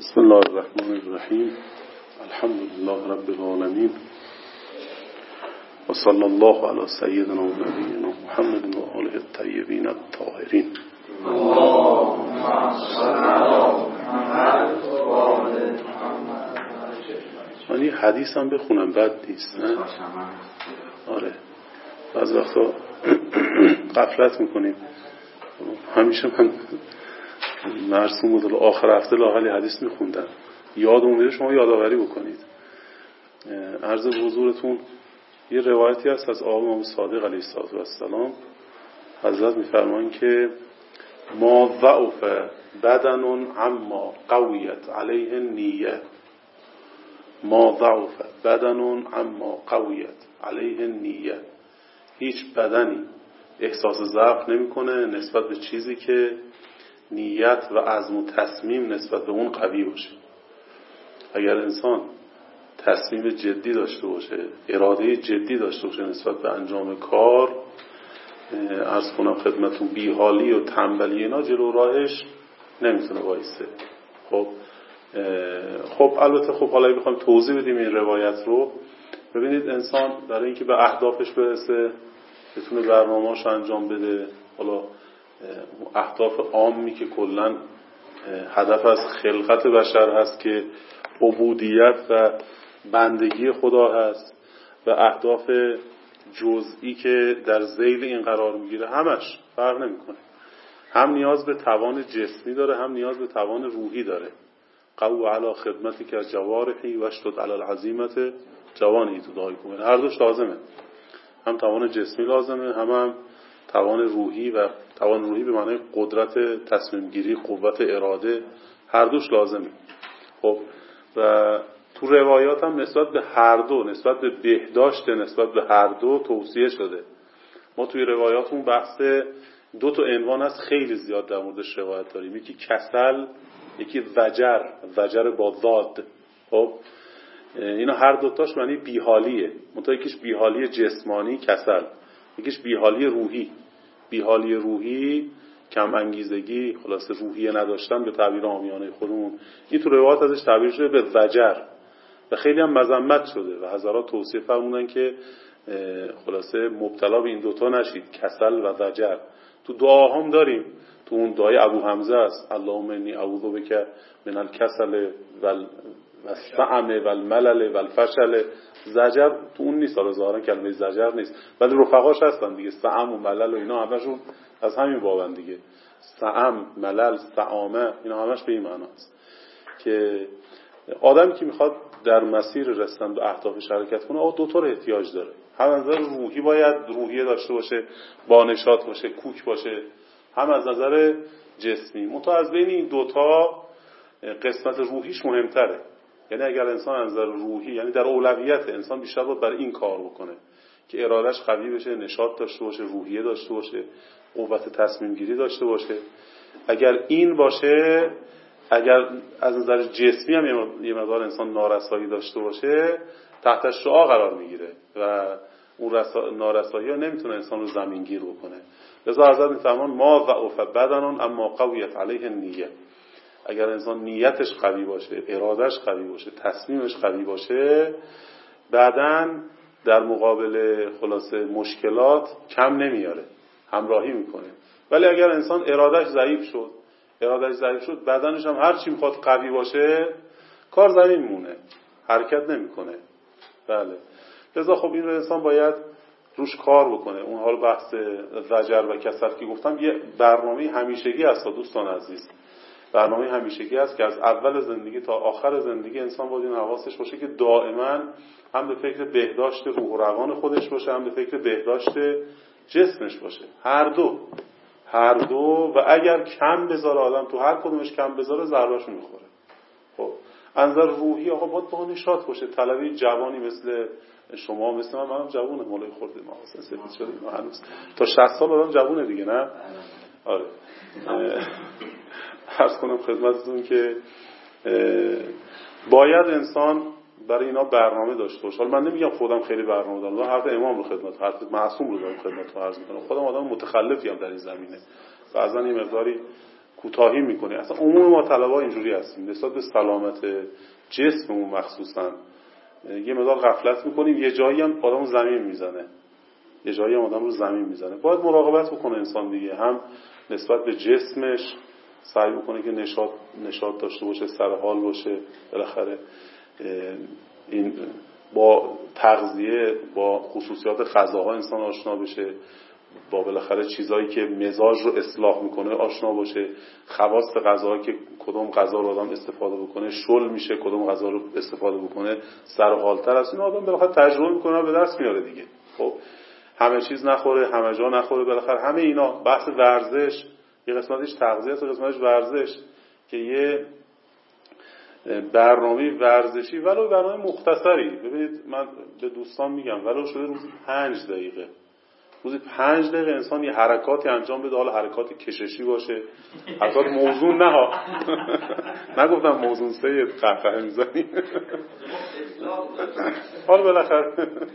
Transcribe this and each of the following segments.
بسم الله الرحمن الرحیم. الحمد لله رب العالمین و صلی الله علی سیدنا و نبینا محمد و آله الطیبین الطاهرین. من یه حدیث هم بخونم بد نیست نه؟ آره بعض وقتا غفلت میکنیم. همیشه من مرسوم بود آخر هفته لااقل حدیث میخوندم، یادمون میره شما یادآوری بکنید. عرض به حضورتون یه روایتی هست از آقا امام صادق علیه السلام. حضرت میفرمایند که ما ضعف بدن اما قویت علیه نیه. ما ضعف بدن اما قویت علیه نیه. هیچ بدنی احساس ضعف نمیکنه نسبت به چیزی که نیت و عزم و تصمیم نسبت به اون قوی باشه. اگر انسان تصمیم جدی داشته باشه، اراده جدی داشته باشه نسبت به انجام کار، عرض کنم خدمتون بیحالی و تنبلی اینا جلو راهش نمیتونه وایسه. خب البته خب حالا بخوایم توضیح بدیم این روایت رو، ببینید انسان برای اینکه به اهدافش برسه، بتونه برنامه‌اش انجام بده، حالا اهداف عامی که کلا هدف از خلقت بشر هست که عبودیت و بندگی خدا هست، و اهداف جزئی که در ذیل این قرار میگیره، همش فرق نمیکنه. هم نیاز به توان جسمی داره، هم نیاز به توان روحی داره. قو علی خدمتی که از جوارحی و اشتد علی العزیمت جوانی تو دعای کنه. هر دوش لازمه، هم توان جسمی لازمه، هم توان روحی، و توان روحی به معنای قدرت تصمیم گیری، قوت اراده، هر دوش لازمه. خب و تو روایات هم نسبت به هر دو، نسبت به بهداشت نسبت به هر دو توصیه شده. ما توی روایاتمون بحث دو تا عنوان هست خیلی زیاد در موردش روایت داریم. یکی کسل، یکی وجر با ضاد. خب اینا هر دوتاش معنی بیحالیه. منتها یکیش بیحالی جسمانی کسل، یکیش بیحالی روحی. بیحالی روحی کم انگیزگی، خلاصه روحیه نداشتن به تعبیر عامیانه خودمون. این تو روایات ازش تعبیر شده به وجر و خیلی هم مذمت شده و حضرات توصیه فرمودن که خلاصه مبتلا به این دوتا نشید، کسل و وجر. تو دعاهام داریم، تو اون دعای ابو حمزه است، اللهم انی اعوذ بک من الکسل والسعم والملل والفشل. زجر تو اون نیست، حالا ظاهرا کلمه زجر نیست، ولی رفقاش هستن دیگه، سعم و ملل و اینا همشون از همین بابن دیگه. سعم، ملل، سعامه، اینا همش به این معناست که آدمی که میخواد در مسیر رسیدن به اهدافش حرکت کنه، دو تا رو احتیاج داره. هم از نظر روحی باید روحیه داشته باشه، با نشاط باشه، کوک باشه، هم از نظر جسمی. منتها از بین این دوتا قسمت روحیش مهمتره. یعنی اگر انسان از نظر روحی، یعنی در اولویت انسان بیشتر باید برای این کار بکنه که ارادش قوی بشه، نشاط داشته باشه، روحیه داشته باشه، قوت تصمیم گیری داشته باشه. اگر این باشه، اگر از نظر جسمی هم یه مقدار انسان نارسایی داشته باشه، تحت شعاع قرار میگیره و اون نارسایی ها نمیتونه انسان رو زمینگیر بکنه. لذا حضرت میفرمان ما ضعف بدن اما قویت علیه نیه. اگر انسان نیتش قوی باشه، ارادش قوی باشه، تصمیمش قوی باشه، بعدن در مقابل خلاصه مشکلات کم نمیاره، همراهی میکنه. ولی اگر انسان ارادش ضعیف شد، بدنش هم هر چی میخواد قوی باشه، کار زمین مونه، حرکت نمیکنه. بله. لذا خب این رو انسان باید روش کار بکنه. اون حال بحث زجر و کسل که گفتم یه برنامه همیشگی هست دوستان عزیز. برنامه همیشگی است که از اول زندگی تا آخر زندگی انسان باید این حواسش باشه که دائما هم به فکر بهداشت روح و روان خودش باشه، هم به فکر بهداشت جسمش باشه. هر دو. و اگر کم بذاره آدم، تو هر کدومش کم بذاره ضربه‌شو میخوره. خب انظر روحی آقا باید با نشاط باشه. طلبی جوانی مثل شما، مثل منم جوونه، مولای خورده ما اصلا سفید شده ما هنوز تا 60 سال آدم جوونه دیگه، نه؟ آره. عرض کنم خدمتتون که باید انسان برای اینا برنامه داشته باشه. حالا من نمیگم خودم خیلی برنامه دارم، حرف امام رو خدمت، حرف معصوم رو دارم خدمتتون عرض میکنم. خودم آدم متخلفی ام در این زمینه، بعضن این مقداری کوتاهی میکنی. اصلا عموم ما طلبا اینجوری هستیم نسبت به سلامت جسممون مخصوصا یه مقدار غفلت میکنیم، یه جایی هم آدمو زمین میزنه، یه جایی هم آدم رو زمین میزنه. باید مراقبت بکنه انسان دیگه، هم نسبت به جسمش سعی بکنه که نشاط داشته باشه، سر حال باشه. بالاخره این با تغذیه، با خصوصیات غذاها انسان آشنا بشه، با بالاخره چیزایی که مزاج رو اصلاح میکنه آشنا باشه، خواص غذاها که کدوم غذا رو آدم استفاده بکنه شل میشه، کدوم غذا رو استفاده بکنه سر حالتر است. این آدم بالاخره تجربه میکنه و به دست میاره دیگه. خب همه چیز نخوره، همه جا نخوره، بالاخره همه اینا. بحث ورزش یه قسمتش تغذیه است و قسمتش ورزش، که یه برنامه ورزشی ولو برنامه مختصری. ببینید من به دوستان میگم ولو شده روزی 5 دقیقه، روزی 5 دقیقه انسان یه حرکاتی انجام بده، حالا حرکات کششی باشه، حرکات موزون نه ها نگفتم موزون سه قهقه میزنی حالا بالاخره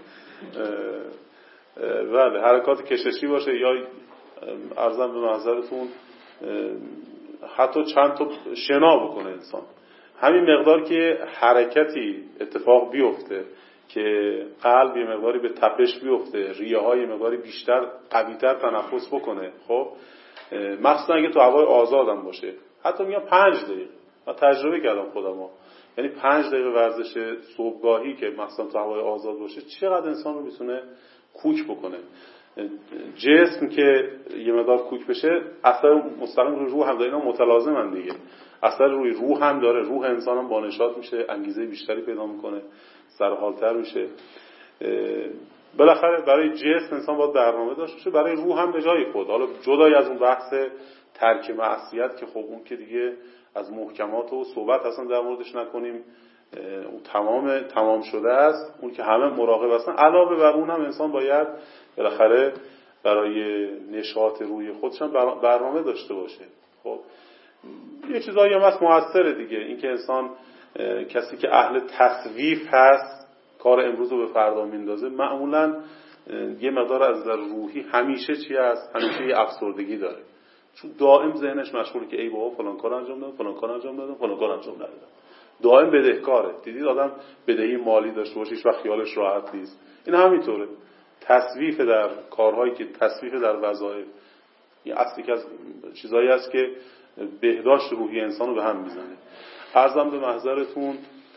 بله حرکات کششی باشه، یا عرضم به محضرتون حتی چند تا شنا بکنه انسان. همین مقدار که حرکتی اتفاق بیفته که قلب یه مقداری به تپش بیفته، ریه های یه مقداری بیشتر قوی‌تر تنفس بکنه، خب مخصوصا اگه تو هوای آزادم باشه، حتی میگم 5 دقیقه، من تجربه کردم خودم، یعنی 5 دقیقه ورزش صبحگاهی که مثلا تو هوای آزاد باشه چقدر انسان رو میتونه کوک بکنه. جسم که یه مقدار کوک بشه اثر مستقیم روی روح هم داره، اینا متلازمن دیگه، اثر روی روح هم داره، روح انسان هم بانشاط میشه، انگیزه بیشتری پیدا میکنه، سرحالتر میشه. بالاخره برای جسم انسان باید برنامه داشته باشه، برای روح هم به جای خود. حالا جدای از اون بحث ترک معصیت که خب اون که دیگه از محکمات و صحبت اصلا در موردش نکنیم، اون تمام شده است، اون که همه مراقب هستن. علاوه بر اون هم انسان باید بالاخره برای نشاط روی خودش هم برنامه داشته باشه. خب یه چیزایی هم هست موثره دیگه، این که انسان کسی که اهل تصویف هست کار امروز رو به فردا میندازه، معمولا یه مقدار از نظر روحی همیشه چی هست؟ همیشه یه افسردگی داره، چون دائم ذهنش مشغوله که ای بابا فلان کار انجام دادم، فلان کار انجام دادم، فلان کار انجام ندادم. دائم بدهکاره. دیدید آدم بدهی مالی داشته باشه هیچ وقت خیالش راحت نیست. این همینطوره. تصویف در کارهایی که تصویف در وظایف، این اصلی که از چیزایی است که بهداشت روحی انسان رو به هم میزنه. عرضم به محضرتون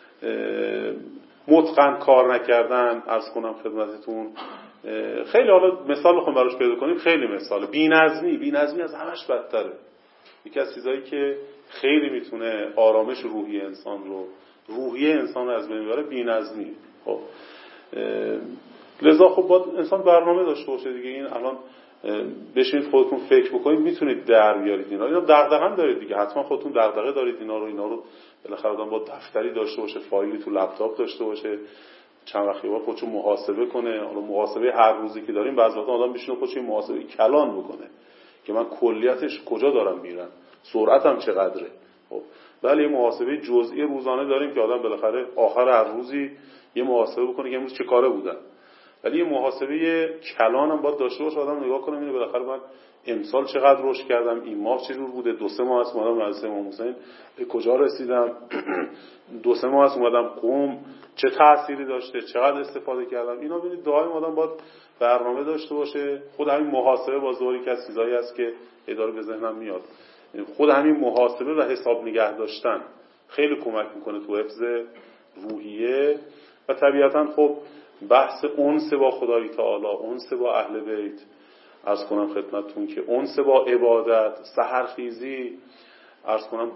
متقن کار نکردن، عرض کنم خدمتتون خیلی، حالا مثال بخوام براش پیدا کنیم، خیلی مثال بی‌نظمی از همش بدتره. یکی از چیزایی که خیلی میتونه آرامش روحی انسان رو از بین ببره بی‌نظمی. خب لذا خب باید انسان برنامه داشته باشه دیگه. این الان بشینید خودتون فکر بکنید میتونید در بیارید اینا دغدغه هم دارید دیگه، حتما خودتون دغدغه دارید اینا رو بالاخره آدم با دفتری داشته باشه، فایلی تو لپتاپ داشته باشه، چند وقتی با خودشو محاسبه کنه. حالا محاسبه هر روزی که داریم بعضی وقتا آدم بشینه خودشو محاسبه کلان بکنه که من کلیتش کجا دارم میرم، سرعتم چقدره. خب ولی محاسبه جزئی روزانه داریم که آدم بالاخره آخر هر روزی یه محاسبه بکنه که امروز چه کاره بودم. ولی یه محاسبه کلان هم باید داشته باشه، آدم نگاه کنه اینو بالاخره من امسال چقدر رشد کردم، این ماه چه جور بوده، 2-3 ماه است اومدم مدرسه امام حسین به کجا رسیدم، 2-3 ماه است اومدم قم چه تأثیری داشته، چقدر استفاده کردم. اینا ببینید دائم آدم باید برنامه داشته باشه. خود همین محاسبه بازاری که از چیزایی است که اداره به ذهنم میاد، خود همین محاسبه و حساب نگه داشتن خیلی کمک میکنه تو حفظ روحیه. و طبیعتا خب بحث انس با خدای تعالی، انس با اهل بیت، عرض کنم خدمتتون که انس با عبادت، سحرخیزی، عرض کنم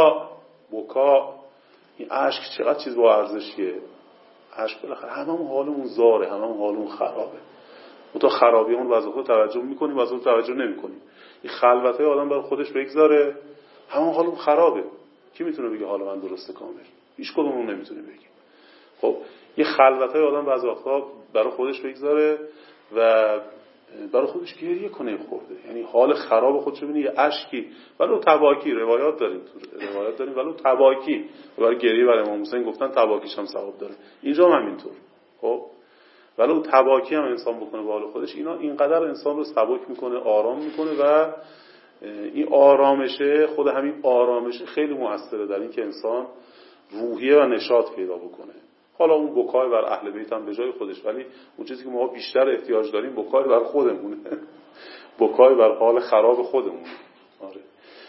بکا، این اشک چقدر چیز با ارزشیه. اشک بالاخره هممون حالمون زاره، هممون حالمون خرابه. تو خرابی اون وظیفه توجه میکنیم، وظیفه توجه نمیکنیم. این خلوتای آدم برای خودش بگذاره، همون حالمون خرابه. کی میتونه بگه حال من درسته کامل؟ هیچ کدوممون نمیتونه بگه. خب یه خلوتای آدم بعضی وقتا برای خودش بگذاره و برای خودش گریه کنه خورده، یعنی حال خراب خودش ببینه، یه اشکی ولو تباکی، روایات داریم ولو تباکی، برای گریه برای امام حسین گفتن تباکیش هم ثواب داره، اینجا هم همینطور. خب ولو تباکی هم انسان بکنه به حال خودش، اینا اینقدر انسان رو سبک میکنه، آرام میکنه و این آرامشه، خود همین آرامشه خیلی موثره در این که انسان روحیه و نشاط پیدا بکنه. حالا اون بکای بر اهل بیت هم به جای خودش، ولی اون چیزی که ما بیشتر احتیاج داریم بکای بر خودمونه بکای بر حال خراب خودمونه. آره.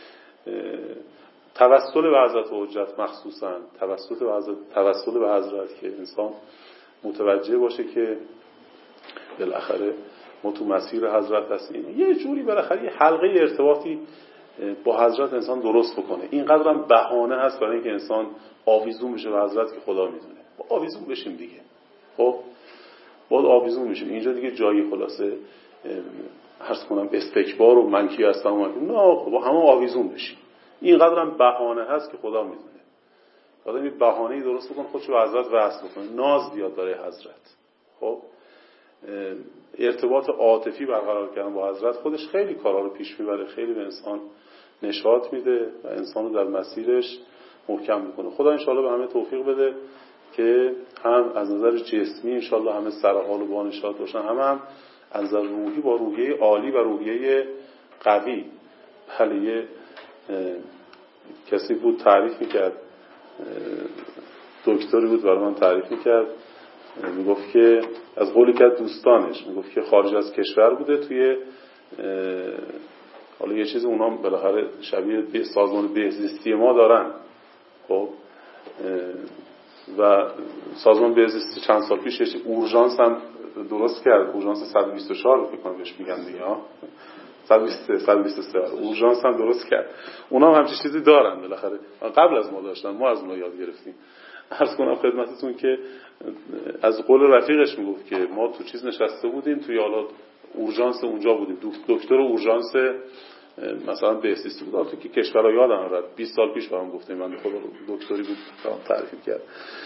توسل به حضرت حجت مخصوصا توسل به حضرت که انسان متوجه باشه که بالاخره ما تو مسیر حضرت هستیم، یه جوری بالاخره یه حلقه ارتباطی با حضرت انسان درست بکنه. اینقدر هم بهانه هست برای اینکه انسان آویزون بشه به حضرت که خدا میدونه. با آویزون بشیم دیگه. خب باید آویزون بشیم. اینجا دیگه جایی خلاصه عرض کنم استکبار و من کی هستم و نه، با همه آویزون بشیم. اینقدر هم بهانه هست که خدا میدونه. آدم یه بهانه‌ای درست بکنه خودشو به حضرت وصل بکنه، ناز بیاد برای حضرت. خب ارتباط عاطفی برقرار کردن با حضرت خودش خیلی کارا رو پیش میبره، خیلی به انسان نشاط میده و انسان رو در مسیرش محکم میکنه. خدا انشاءالله به همه توفیق بده که هم از نظر جسمی انشاءالله همه سرحال و با نشاط باشن، هم از نظر روحی با روحیه عالی و روحیه قوی. بله یه کسی بود تعریف میکرد، دکتری بود برای من تعریف میکرد، میگفت که از قولی که دوستانش میگفت که خارج از کشور بوده، توی حالا یه چیز اونا بالاخره شبیه سازمان بهزیستی ما دارن. خب و سازمان بهزیستی چند سال پیش اورژانس هم درست کرد، اورژانس 124 فکر کنم بهش میگن دیگه، 123 اورژانس هم درست کرد. اونا هم همچین چیزی دارن بالاخره، قبل از ما داشتن، ما از اونا یاد گرفتیم. عرض کنم خدمتتون که از قول رفیقش میگفت که ما تو چیز نشسته بودیم، توی حالا اورژانس اونجا بودیم، دکتر اورژانس مثلا بهزیستی بود، تو که کشورها یادم رفت 20 سال پیش برام گفتیم، من خدا دکتری بود تعریف کرد.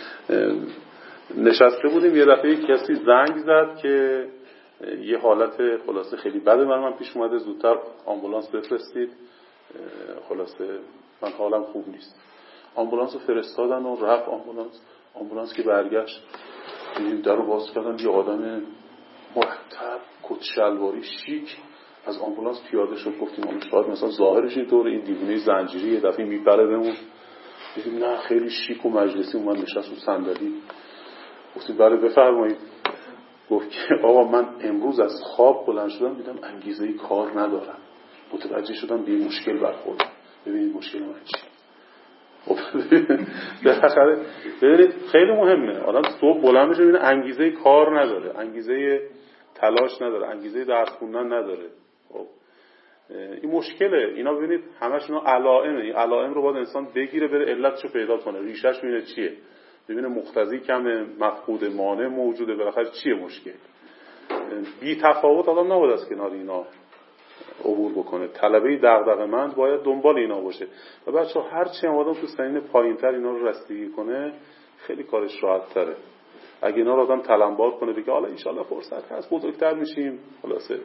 نشسته بودیم، یه دفعه کسی زنگ زد که یه حالت خلاصه خیلی بده من پیش اومده، زودتر آمبولانس بفرستید، خلاصه من حالم خوب نیست. آمبولانس رو فرستادن و رفت آمبولانس که برگشت دیدیم در رو باز کردن، یه آدم مرتب کت شلواری شیک از آمبولانس پیاده شد. گفتیم شاید مثلا ظاهرش اینطوره، این دیوونه زنجیری یه دفعه میپره بهمون. دیدیم نه خیلی شیک و مجلسی اومد نشست رو صندلی. گفتیم بله بفرمایید. گفت که آقا من امروز از خواب بلند شدم دیدم انگیزه کار ندارم، متوجه شدم به مشکل برخوردم. ببینید مشکل من چیه. بالاخره ببینید خیلی مهمه آدم صبح بلند بشه ببینه انگیزه کار نداره، انگیزه تلاش نداره، انگیزه درس خوندن نداره. خب این مشکله. اینا ببینید همشون علائمه. این علائم رو باید انسان بگیره بره علتشو پیدا کنه، ریشش ببینه چیه، ببینه مقتضی کمه، مفقود مانع موجوده، بالاخره چیه مشکل. بی تفاوت آدم نباید از کنار اینا عبور بکنه. طلبه دغدغه‌مند باید دنبال اینا باشه. و بچه‌ها هر چی آدم تو سنین پایین‌تر اینا رو رسیدگی کنه خیلی کارش راحت‌تره. اگه اینا رو آدم تلمبار کنه بگه حالا ان شاءالله فرصت هست بزرگتر میشیم، خلاصه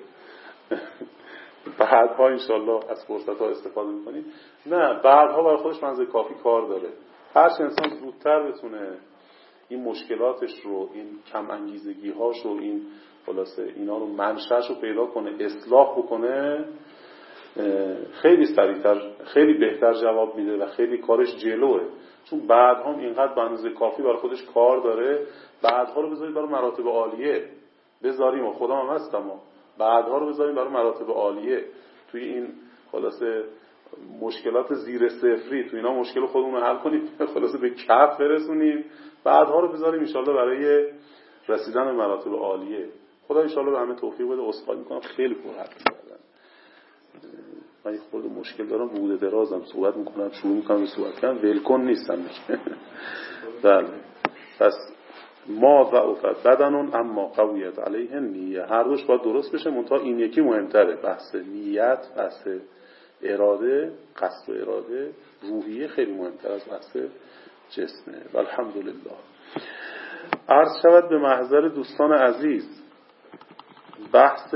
بعدها ان شاءالله از فرصت‌ها استفاده می‌کنیم، نه بعدها برای خودش منزل کافی کار داره. هر چه انسان زودتر بتونه این مشکلاتش رو، این کم انگیزگی‌هاش رو، این خلاصه اینا رو منشأش رو پیدا کنه، اصلاح بکنه، خیلی سریعتر خیلی بهتر جواب میده و خیلی کارش جلوه. چون بعدها اینقدر به اندازه کافی برای خودش کار داره، بعدها رو بذارید برای مراتب عالیه بذاریم و خودم هم هستم، بعدها رو بذاریم برای مراتب عالیه. توی این خلاصه مشکلات زیر صفری تو اینا مشکل خودمون رو حل کنیم، خلاصه به کف برسونیم، بعدها رو بذاریم ان شاءالله برای رسیدن به مراتب عالیه. خدا ان شاءالله به همه توفیق بده. عذرخواهی میکنم خیلی پر حرف کردم، من یه خورده مشکل دارم، بوده درازم صحبت میکنم، شروع میکنم به صحبت کردن، ولکن نیستم دیگه. بله پس ما ضعف بدن اما قویت علیه نیه، هر دوش باید درست بشه، منتها این یکی مهمتره، بحث نیت، بحث اراده، قصد و اراده، روحیه خیلی مهمتر از بحث جسمه. والحمدلله. عرض شود به محضر دوستان عزیز بحث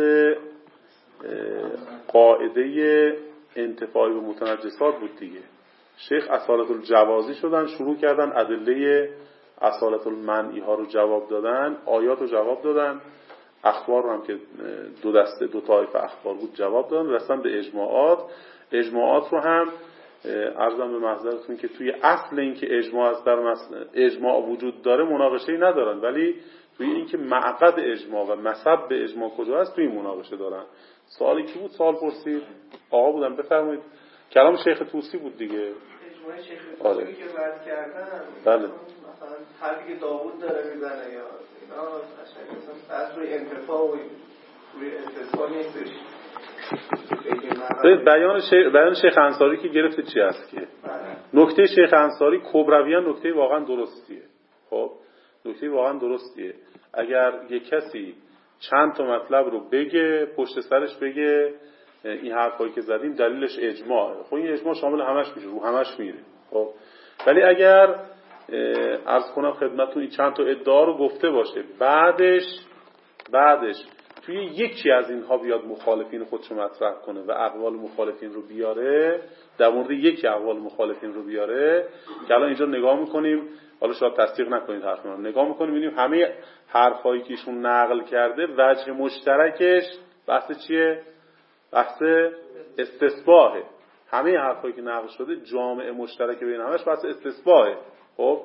قاعده انتفاعی و متنجسات بود دیگه. شیخ اصالت الجوازی شدن، شروع کردن ادله اصالت المنعی ها رو جواب دادن، آیات رو جواب دادن، اخبار رو هم که دو دسته دو طایفه اخبار بود جواب دادن، رسن به اجماعات. اجماعات رو هم عرضم به محضرتون که توی اصل این که اجماع از در اجماع وجود داره مناقشه‌ای ندارن، ولی توی این که معقد اجماع و مصب به اجماع کجا هست توی مناقشه دارن. سوالی کی بود سوال پرسید؟ آقا بودن، بفرمایید. کلام شیخ طوسی بود دیگه. اجماع شیخ طوسی که رد کردن، بله، مثلا حرفی که داوود داره میزنه یا اینا مثلا از روی انتفاع و روی استثبات نیستش. بیان شیخ انصاری که گرفته چی هست که نکته شیخ انصاری کبرویان نکته واقعا درستیه. خب نکته واقعا درستیه. اگر یک کسی چند تا مطلب رو بگه پشت سرش بگه این حرفایی که زدیم دلیلش اجماعه، خب این اجماع شامل همش میشه، رو همش میره. خب ولی اگر عرض کنم خدمتتون این چند تا ادعا رو گفته باشه بعدش توی یکی از اینها بیاد مخالفین خودش رو مطرح کنه و اقوال مخالفین رو بیاره، در مورد یکی اقوال مخالفین رو بیاره که الان اینجا نگاه میکنیم، حالا شاید تصدیق نکنید حرف من، نگاه میکنیم ببینیم همه حرفایی که ایشون نقل کرده وجه مشترکش بحث چیه؟ بحث استثباته. همه حرفایی که نقل شده جامع مشترک بین همش بحث استثباته. خب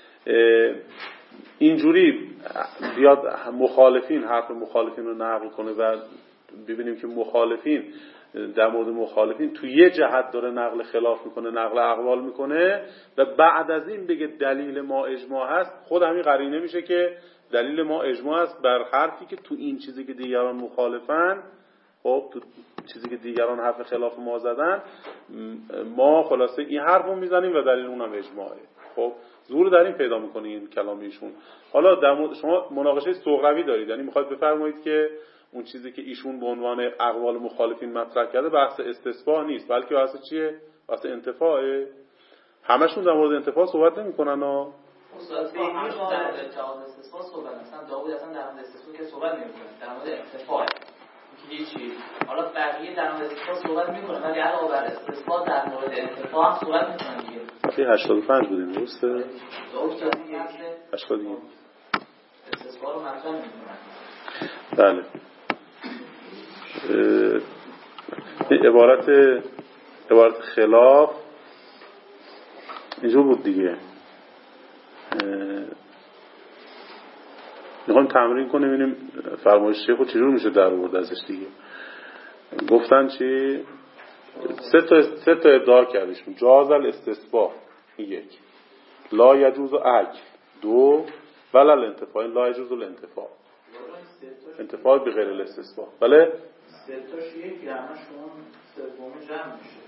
اینجوری بیاد مخالفین حرف مخالفین رو نقل کنه و ببینیم که مخالفین در مورد مخالفین تو یه جهت داره نقل خلاف میکنه، نقل اقوال میکنه و بعد از این بگه دلیل ما اجماع هست، خود همین قرینه میشه که دلیل ما اجماع هست بر حرفی که تو این چیزی که دیگران مخالفن، خب تو چیزی که دیگران حرف خلاف ما زدن ما خلاصه این حرف رو میزنیم و دلیل اونم اجماعه. خب زور در این پیدا میکنه این کلام ایشون. حالا در مورد شما مناقشه صغروی دارید، یعنی میخواید بفرمایید که اون چیزی که ایشون به عنوان اقوال مخالفین مطرح کرده بحث استثباء نیست، بلکه بحث چیه؟ بحث انتفاعه. همشون در مورد انتفاع صحبت نمیکنن ها. استاد به همش در مورد جواز استثباء صحبت مثلا داوود اصلا در مورد استثباء که صحبت نمیکنه، در مورد انتفاع هیچی. حالا بقیه در مورد استثباء صحبت میکنه ولی علاوه بر استثباء در مورد انتفاع هم صحبت میکنن دیگه. چه 85 بودیم درسته؟ داوود که 81 استثباء رو مطرح میکنن. بله. عبارت خلاف اینجور بود دیگه. میخوایم تمرین کنیم ببینیم فرمایش شیخو چجور میشه در آورد ازش دیگه. گفتن چی؟ سه تا ادعا کردیشون. جاز الاستثباء یک، لا یجوز اکل دو، ولا الانتفاع لا یجوز الانتفاع انتفاع بغیر الاستثباء. بله سه تاش یکی همشون سوم جمع میشه.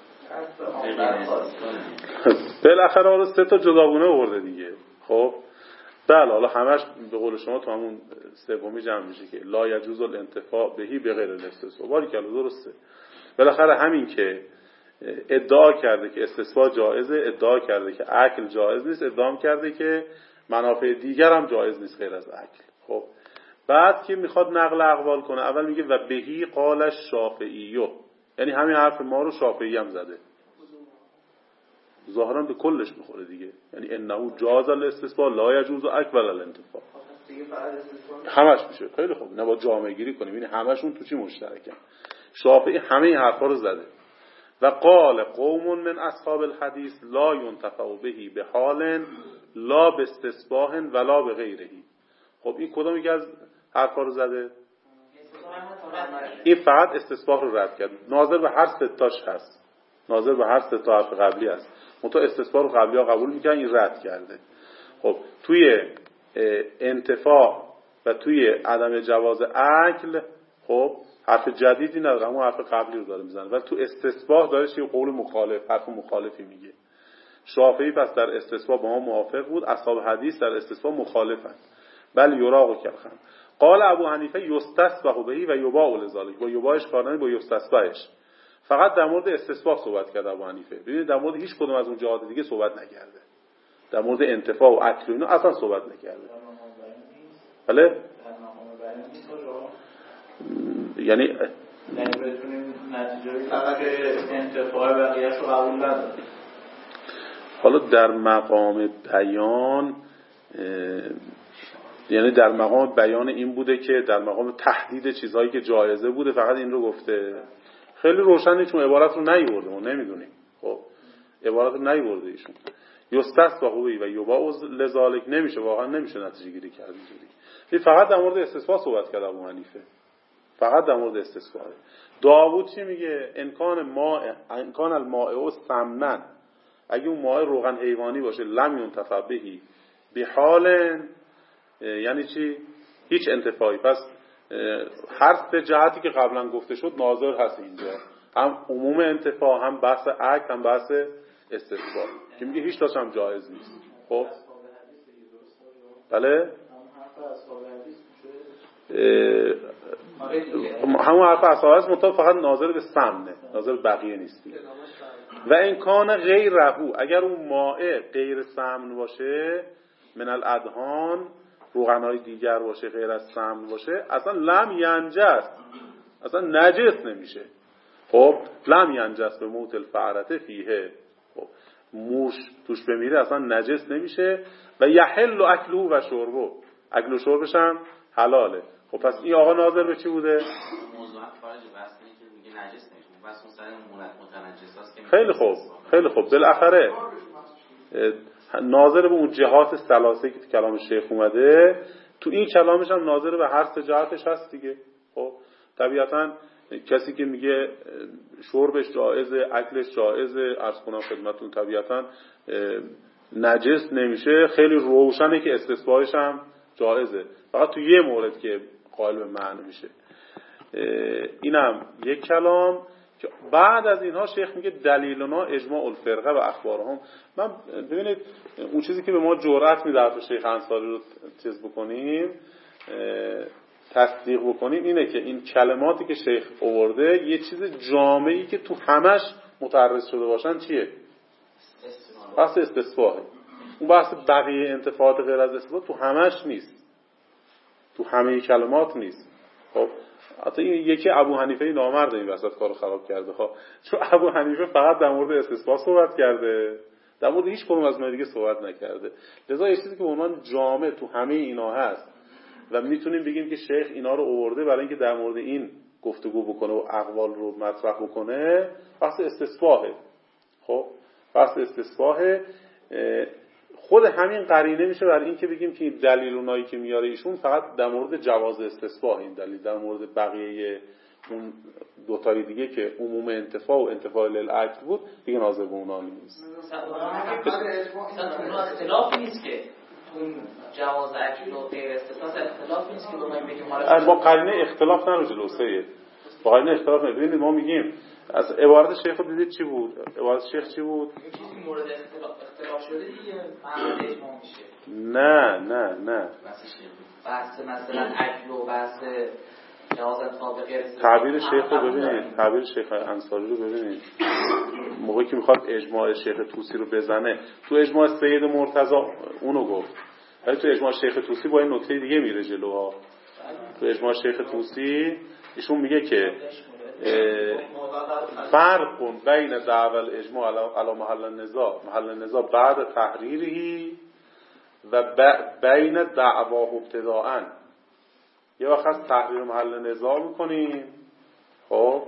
بالاخره حالا سه تا جداگونه آورده دیگه. خب بله حالا همش به قول شما تو همون سومی جمع میشه که لا یجوز الانتفاع بهی بغیر الاستثباء. باری که درسته. بالاخره همین که ادعا کرده که استثباء جایزه، ادعا کرده که اکل جایز نیست، ادعا کرده که منافع دیگر هم جایز نیست غیر از اکل. خب بعد که میخواد نقل اقوال کنه اول میگه و بهی قال شافعیو، یعنی همین حرف ما رو شافعی هم زده. ظاهرا به کلش میخوره دیگه، یعنی انه جاز الاستثباء لا یجوز اکل الانتفاع. همش میشه. خیلی خوب، نباید جامعه گیری کنیم، یعنی همشون تو چی مشترکن. شافعی همه این حرفا رو زده. و قال قوم من اصحاب الحدیث لا ينتفع بهی به حال لا باستثباء ولا بغیره. خب این کدوم یکی از حرفا رو زده؟ این فقط استثباء رو رد کرد. ناظر به هر سه تاش هست، ناظر به هر سه تا حرف قبلی هست. منتها استثباء رو قبلی ها قبول میکنن، این رد کرده. خب توی انتفاع و توی عدم جواز عقل خب حرف جدیدی نداره، همون حرف قبلی رو داره میزنه. ولی تو استثباء داره چه قول مخالف، حرف مخالفی میگه. شافعی پس در استثباء با ما موافق بود، اصحاب حدیث در استثباء مخالفن. بل یراق کلخن. قال ابو حنیفه یستثبح بهی و یباع لذالک، با یباعش کار نمی با یستثبحش. فقط در مورد استثباء صحبت کرد ابو حنیفه. ببینید در مورد هیچ کدوم از اون جهات دیگه صحبت نکرده. در مورد انتفاع و عقل و اینا اصلا صحبت نکرده. بله؟ یعنی بتونیم نتیجه فقط انتفاع بقیه‌اش رو قبول نداره. حالا در مقام بیان یعنی در مقام بیان این بوده که در مقام تحدید چیزهایی که جایزه بوده فقط این رو گفته. خیلی روشنه چون عبارت رو نیورده، ما نمیدونیم. خب عبارت رو نیورده ایشون. یستس با قوی و یبا لذالک نمیشه، واقعا نمیشه نتیجه گیری کرد اینجوری. این فقط در مورد استثناء صحبت کرد ابو حنیفه، فقط در مورد استثناء. داوود چی میگه؟ انکان الماء سمنن، اگه اون ماء روغن حیوانی باشه لم ينتفع بهی بحال، یعنی چی؟ هیچ انتفاعی. پس هر سه جهتی که قبلا گفته شد ناظر هست اینجا، هم عموم انتفاع، هم بحث عقل، هم بحث استثناء که میگه هیچ تاش هم جایز نیست. خب بله همون حرف اصحاب است، مطابق فقط ناظر به سمنه، ناظر بقیه نیست. و این کان غیر رهو، اگر اون مائع غیر سمن باشه، من الادهان روغنهای دیگر باشه غیر از سمن باشه، اصلا لم ینجس، اصلا نجس نمیشه. خب لم ینجس به موت الفعرته فیه، خب موش توش بمیره اصلا نجس نمیشه. و یحل اکله و شربه، اکل و شربش هم حلاله. خب پس این آقا ناظر به چی بوده؟ موضوعات خارج بحث اینه که میگه نجس نمیشه، بس اون سر متنجساست که خیلی خوب، خیلی خوب. بالاخره ناظر به اون جهات ثلاثه که تو کلام شیخ اومده، تو این کلامش هم ناظر به هر سه جهتش هست دیگه. خب طبیعتاً کسی که میگه شربش جایزه، اکلش جایزه، عرض کنم خدمتتون طبیعتاً نجس نمیشه، خیلی روشنه که استثباهش هم جایزه، فقط تو یه مورد که قائل به معنی میشه. اینم یک کلام که بعد از اینها شیخ میگه دلیلنا اجماع الفرقه و اخبارهم. من ببینید اون چیزی که به ما جرأت میده حرف شیخ انصاری رو چیز بکنیم، تصدیق بکنیم، اینه که این کلماتی که شیخ آورده یه چیز جامعی که تو همش متعرض شده باشن چیه؟ بحث استثباهه. اون بحث بقیه انتفاعات غیر از استثباء تو همش نیست، تو همه کلمات نیست. خب حتی یکی ابو حنیفه نامرد این وسط کارو خراب کرده ها، چون ابو حنیفه فقط در مورد استثباء صحبت کرده، در مورد هیچ کدوم از دیگه صحبت نکرده. لذا یه چیزی که به عنوان جامع تو همه اینا هست و میتونیم بگیم که شیخ اینا رو آورده برای اینکه در مورد این گفتگو بکنه و اقوال رو مطرح بکنه، بحث استثباءه. خب بحث استثباءه. خود همین قرینه میشه برای این که بگیم که این دلیلونایی که میاره ایشون فقط در مورد جواز استثباء، این دلیل در مورد بقیه اون دوتای دیگه که عموم انتفاع و انتفاع للعقل بود دیگه ناظر به اونا نیست. اصلا اختلافی نیست که اون جواز عقل و غیر استثباء اختلافی نیست که بخوایم بگیم حالا با قرینه اختلاف نرو جلوسه، با قرینه اختلاف نبینید. ما میگیم از عبارت شیخ رو دیدید چی بود؟ عبارت شیخ چی بود؟ این چیزی مورد اختلاف شده دیگه فهمید اجماع میشه. نه بحث مثلا عقل و بحث جواز انتفاع غیر تعبیر شیخ رو ببینید، تعبیر شیخ انصاری رو ببینید. موقعی که میخواد اجماع شیخ طوسی رو بزنه، تو اجماع سید مرتضی اونو گفت، ولی تو اجماع شیخ طوسی با این نکته دیگه میره جلوها. تو اجماع شیخ طوسی ایشون میگه که فرق بین دعوی الاجماع علی محل النزاع بعد تحریره و بین دعواه ابتداءً. یه وقت از تحریر محل نزاع میکنیم، خب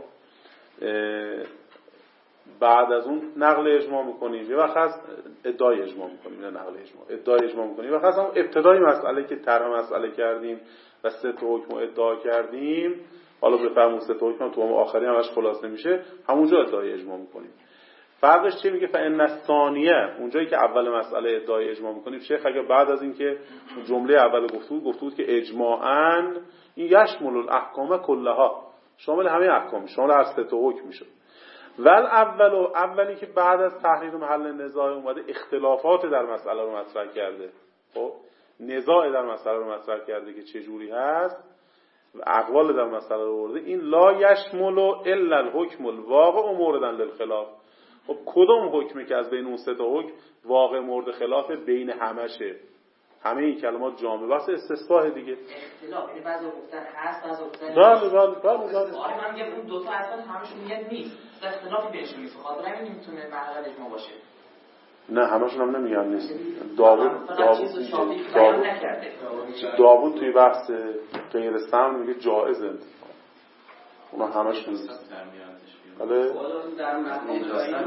بعد از اون نقل اجماع میکنیم، یه وقت از ادعای اجماع میکنیم، نه نقل اجماع، ادعای اجماع میکنیم. یه وقت از اون ابتدای مسئله که طرح مسئله کردیم و سه تا حکم ادعا کردیم، حالا بفرمایید سه تا حکم تو آخری همش خلاصه میشه، همونجا ادعای اجماع میکنیم. فرقش چیه؟ میگه فإن الثانیه، اونجایی که اول مسئله ادعای اجماع میکنیم، شیخ اگه بعد از اینکه جمله اول گفته بود که اجماعاً این یشمل الاحکام کلها، شامل همه احکام، شامل هر سه تا حکم میشه. ول اولی که بعد از تحریر محل نزاع اومده اختلافات در مسئله رو مطرح کرده، خب نزاع در مسئله رو مطرح کرده که چه جوری هست و اقوال در مسئله رو آورده. این لا یشمل الا الحکم الواقع موردن للخلاف. خب کدوم حکمی که از بین اون سه تا حکم واقع مورد خلاف بین همشه، همه این کلمات جامع واسه استثباء دیگه. اختلاف یعنی بعضی گفتن هست، بعضی گفتن بله. آره من میگم اون دو تا اصلا همشون نیت نیست، اختلافی بینشون نیست، خاطر همین نمیتونه محل اجماع باشه. نه همشون هم نمیگن نیست. داوود توی بحث غیر سمن میگه جایز انتفاع، اونا همشون نیست. بله در مقام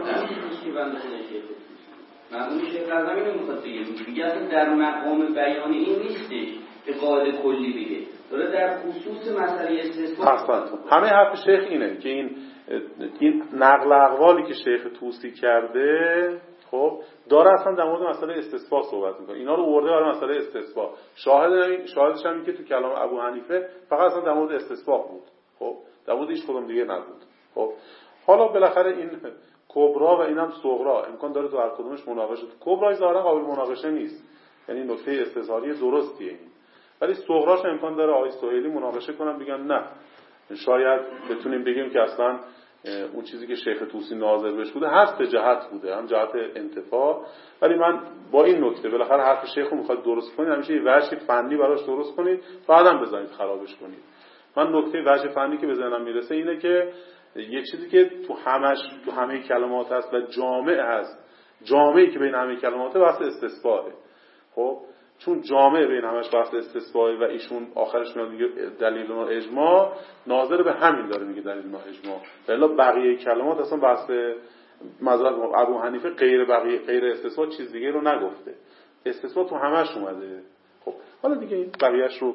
مقام شیخ اعظم اینو میخواد بگه، میگه اصلا در مقام بیان این نیستش که قاعده کلی بگه، داره در خصوص مسئله استثبات. همه حرف شیخ اینه که این نقل اقوالی که شیخ طوسی کرده خب داره اصلا در مورد مسئله استثبات صحبت میکنه. اینا رو آورده برای مسئله استثبات. شاهدش هم که تو کلام ابو حنیفه فقط اصلا در مورد استثبات بود. خب در مورد هیچ کدوم دیگه نبود. خب حالا بالاخره این کبرا و اینم صغرا امکان داره تو هر کدومش مناقشه. کبرا ظاهرا قابل مناقشه نیست، یعنی نکته استظهاری درستیه این، ولی صغراش امکان داره آقای سهیلی مناقشه کنن بگن نه شاید بتونیم بگیم که اصلا اون چیزی که شیخ طوسی ناظر بهش بوده هر سه جهت بوده، هم جهت انتفاع. ولی من با این نکته بالاخره حرف شیخ رو میخواد درست کنید، همیشه یه وجه فنی براش درست کنید بعدم بزنید خرابش کنید. من نکته وجه فنی که به ذهنم میرسه اینه که یه چیزی که تو همه کلمات هست و جامع هست، جامعی که بین همه کلمات بحث استثباته. خب چون جامع بین همش بحث استثباء و ایشون آخرش میاد میگه دلیل و اجماع، ناظر به همین داره میگه دلیل و اجماع. الا بقیه کلمات اصلا بحث مذهب ابو حنیفه غیر استثباء چیز دیگه رو نگفته، استثباء تو همش اومده. خب حالا دیگه این بقیه‌اش رو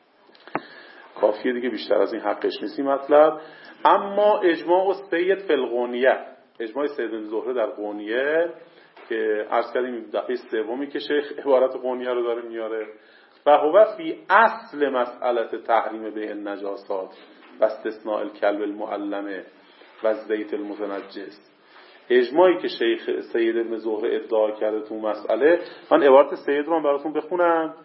کافیه دیگه، بیشتر از این حقش نیست مطلب. اما اجماع السید فی الغنیه، اجماع سید زهره در غنیه که عرض کردیم دفعه سومی که شیخ عبارت غنیه رو داره میاره، و هو فی اصل مسئله تحریم بیع النجاسات و استثناء الکلب المعلمه و زیت المتنجس. اجماعی که شیخ سید ابن زهره ادعا کرده تو مسئله، من عبارت سید رو براتون بخونم.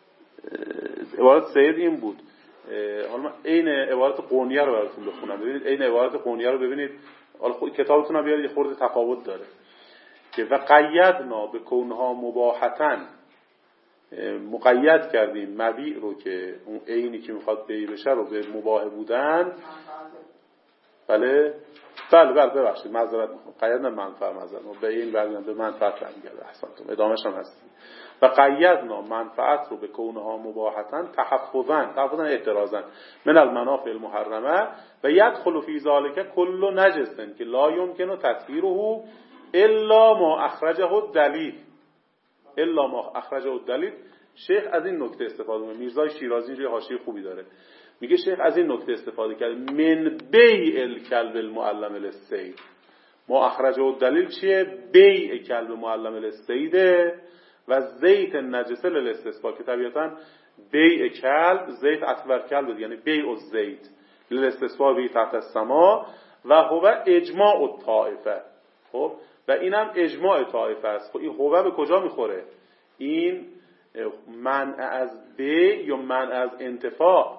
عبارت سید این بود، حالا من عین عبارت غنیه رو براتون بخونم، ببینید عین عبارت غنیه رو ببینید، حالا کتابتون هم بیارید، یه خورده تفاوت داره که و قیدنا به کونها مباحتن، مقید کردیم مبیع رو که اون عینی که میخواد بیع بشه رو به مباح بودن. بله ببخشید معذرت میخوام، قیدنا منفعه، معذرت به این برمیاد به منفعت برمیگرده. احسنتم، ادامهش هم هست. و قیدنا منفعت رو به کونها مباحتن تحفظا اعتراضا من المنافع المحرمه و یدخل فی ذلک کل نجس که لا یمکن تطهیره الا ما اخرجه الدلیل. الا ما اخرجه الدلیل. شیخ از این نکته استفاده می‌کنه. میرزای شیرازی روی حاشیه خوبی داره، میگه شیخ از این نکته استفاده کرد، من بیع الکلب المعلم للصید. ما اخرجه الدلیل چیه؟ بیع کلب معلم للصید و زیت النجسه للاستثباء، که طبیعتاً بیع کلب زیت اطور کلب، یعنی بیع الزیت للاستثباء به تحت السما و هو اجماع الطائفه. خب و اینم اجماع طائفه است. خب این هو به کجا میخوره؟ این منع از بیع یا منع از انتفاع؟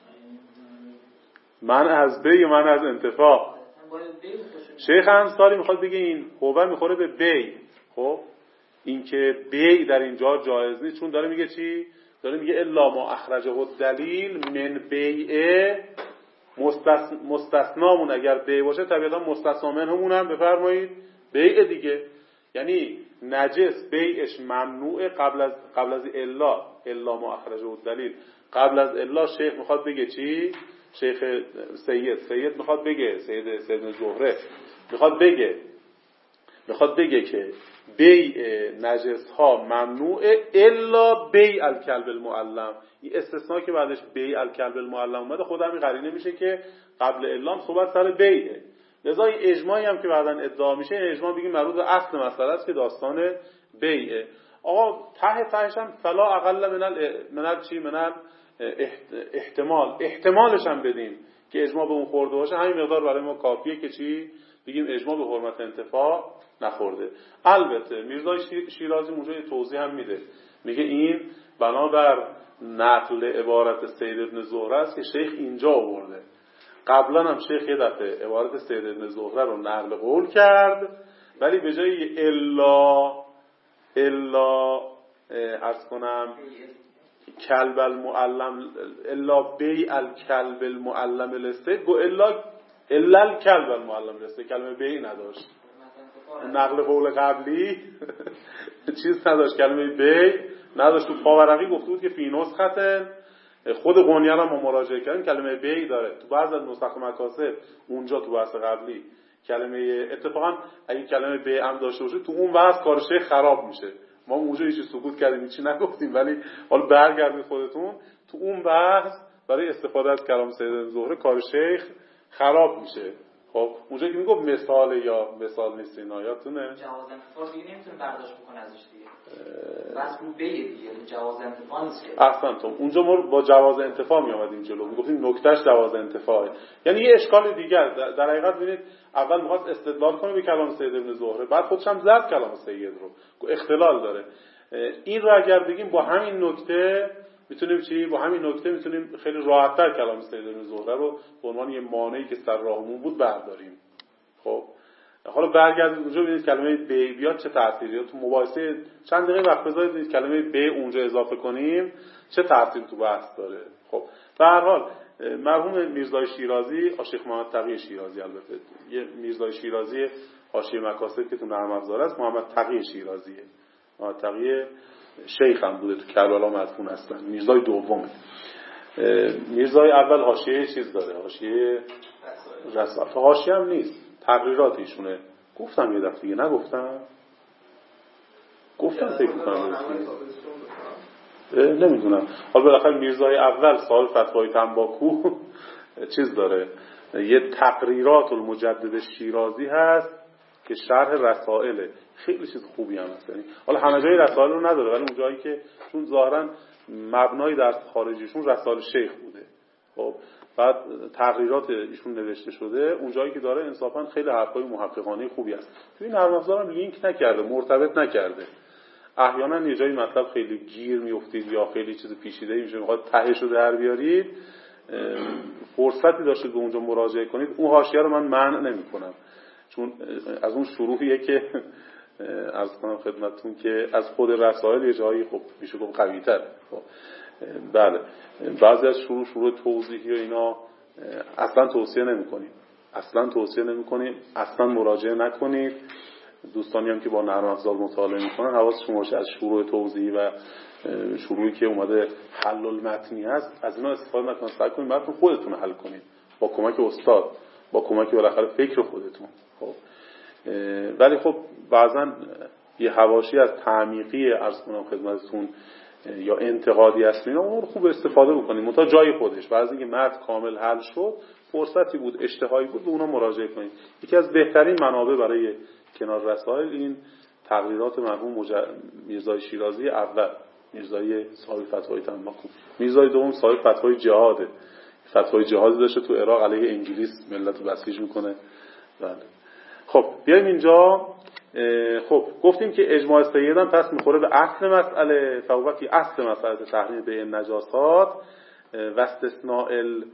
منع از بیع یا منع از انتفاع؟ شیخ انصاری میخواد بگه این هو میخوره به بیع. خب این که بیع در اینجا جایز نیست، چون داره میگه چی؟ داره میگه الا ما اخرجه الدلیل من بیع، مستثنامون اگر بیع باشه طبیعتا مستثنا منهمون هم بفرمایید بیع دیگه، یعنی نجس بیعش ممنوعه قبل از الا ما اخرجه الدلیل. قبل از الا شیخ میخواد بگه چی؟ شیخ سید میخواد بگه، سید زهره میخواد بگه که بیع نجس ها ممنوعه الا بیع الکلب المعلم. این استثناء که بعدش بیع الکلب المعلم اومده خود همین قرینه میشه که قبل الا صحبت سر بیعه. لذا این اجماعی هم که بعداً ادعا میشه، این اجماع بگیم مربوط به اصل مسئله است که داستان بیعه. آقا تهش هم فلا اقل من احتمالش هم بدیم که اجماع به اون خورده باشه، همین مقدار برای ما کافیه که چی بگیم اجماع به حرمت انتفاع نخورده. البته میرزای شیرازی اونجا یه توضیح هم میده، میگه این بنابر نقل عبارت سید ابن زهره است که شیخ اینجا آورده. قبلا هم شیخ یه دفعه عبارت سید ابن زهره رو نقل قول کرد، ولی به جای الا عرض کنم کلب المعلم الا بیع الکلب المعلم للصید، گو الا الکلب المعلم للصید، کلمه بیع نداشت. نقل قول قبلی چیز نداشت، کلمه بیع نداشت. تو پاورقی گفته بود که فی نسخه، خود قنیه رو ما مراجعه کردیم کلمه بیع داره. تو بعض از نسخ مکاسب اونجا تو بحث قبلی کلمه اتفاقا اگه کلمه به هم داشته باشه تو اون بحث کار شیخ خراب میشه. ما اونجا هیچ سکوت کردیم هیچی نگفتیم، ولی حالا برگردید خودتون تو اون بحث برای استفاده از کلام سید زهره کار شیخ خراب میشه. خب اونجا که میگفت مثال یا مثال نیست اینا یادتونه جواز انتفاع دیگه نمیتونه برداشت بکنه ازش دیگه بس رو به دیگه جواز انتفاع نیست که احسنتم. اونجا ما با جواز انتفاع می اومدیم جلو، میگفتیم نکتهش جواز انتفاعه. یعنی یه اشکال دیگر در حقیقت ببینید اول میخواست استدلال کنه به کلام سید ابن زهره، بعد خودش هم زد کلام سید رو، اختلال داره. این رو اگر بگیم با همین نکته میتونیم با همین نکته میتونیم خیلی راحت‌تر کلام سید ابن زهره رو به عنوان یه مانعی که سر راهمون بود برداریم. خب حالا برگردید اونجا ببینید کلمه به بیاد چه تأثیری تو مباحثه چند دقیقه وقت بذارید کلمه به اونجا اضافه کنیم چه تأثیری تو بحث داره. خب به هر حال مرحوم میرزای شیرازی، شیخ محمد تقی شیرازی، البته یه میرزای شیرازی حاشیه مکاسب که تو نرم افزار است، محمد تقی شیرازیه. محمد تقی شیخ هم بوده، تو کربلا مدفون هستن، میرزای دومه. میرزای اول حاشیه چیز داره، حاشیه رسائل. حاشیه هم نیست، تقریرات ایشونه. گفتم یه دفعه دیگه نگفتم؟ گفتم فکر کنم نمیدونم. حالا بالاخره میرزای اول صاحب فتوای تنباکو چیز داره، یه تقریرات المجدد شیرازی هست که شرح رسائله، خیلی چیز خوبی هم هست. یعنی حالا همه جای رسائل رو نداره، ولی اون جایی که چون ظاهرا مبنای درس خارجیشون رسائل شیخ بوده، خب بعد تقریرات ایشون نوشته شده، اون جایی که داره انصافا خیلی حرفای محققانه خوبی هست. تو این نرم افزارم لینک نکرده، مرتبط نکرده. احیانا یه جایی مطلب خیلی گیر میافتید یا خیلی چیز پیچیده میشه، میخواد تهش رو در بیارید، فرصتی داشتید به اونجا مراجعه کنید. اون حاشیه رو من منع نمی‌کنم، چون از اون شروعیه که عرض کنم خدمتتون که از خود رسائل یه جایی خب میشه گفت قوی‌تر. خب بله بعضی از شروع توضیحی و اینا اصلا توصیه نمی‌کنیم، اصلا مراجعه نکنید. دوستانی هم که با نرم افزار مطالعه میکنن حواسشون باشه از شروع توضیحی و شروعی که اومده حل المتنی هست از اینا استفاده نکنید، سعی کنید متن خودتون حل کنید با کمک استاد، با کمک بالاخره فکر خودتون. خب ولی خب بعضا یه حواشی از تعمیقی عرض کنم خدمتتون یا انتقادی هست اینا، اون رو خوب استفاده بکنید متا جای خودش. بعضی اینکه متن کامل حل شد، فرصتی بود، اشتهایی بود، به اونا مراجعه کنید. یکی از بهترین منابع برای کنار رسائل این تقریرات مرحوم میرزای شیرازی اول، میرزای صاحب فتوای تنباکو. میرزای دوم صاحب فتوای جهاده، فتوای جهادی داشته تو عراق علیه انگلیس ملت رو بسیج میکنه. بله خب بیایم اینجا. خب گفتیم که اجماع سیدان پس میخوره به اصل مسئله، فوقتی اصل مسئله تحریم بیع النجاسات و استثناء